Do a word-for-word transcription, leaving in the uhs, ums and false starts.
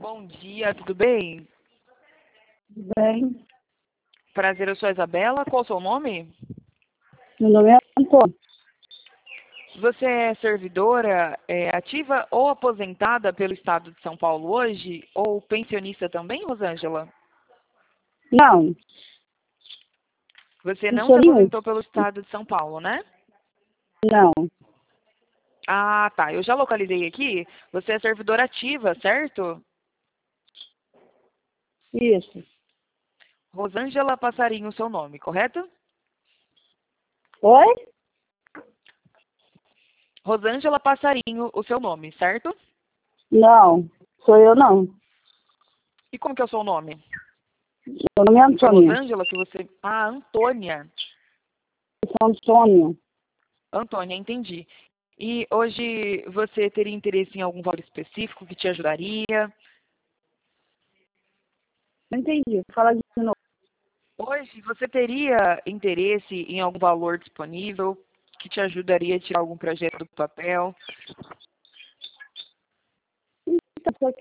Bom dia, tudo bem? Bem, Prazer, eu sou a Isabela. Qual o seu nome? meu nome é Antônio. Você é servidora é, ativa ou aposentada pelo Estado de São Paulo hoje? Ou pensionista também, Rosângela? Não, Você não não sou se nenhum. aposentou pelo Estado de São Paulo, né? Não, Ah, tá. Eu já localizei aqui. Você é servidora ativa, certo? isso. Rosângela Passarinho, seu nome, correto? Oi? Rosângela Passarinho, o seu nome, certo? Não, sou eu não. E como que é o seu nome? Meu nome é Foi Antônia. Rosângela que você... Ah, Antônia. Sou Antônio. Antônia, entendi. E hoje você teria interesse em algum valor específico que te ajudaria? Não entendi. Fala de novo. Hoje você teria interesse em algum valor disponível que te ajudaria a tirar algum projeto do papel? Então, só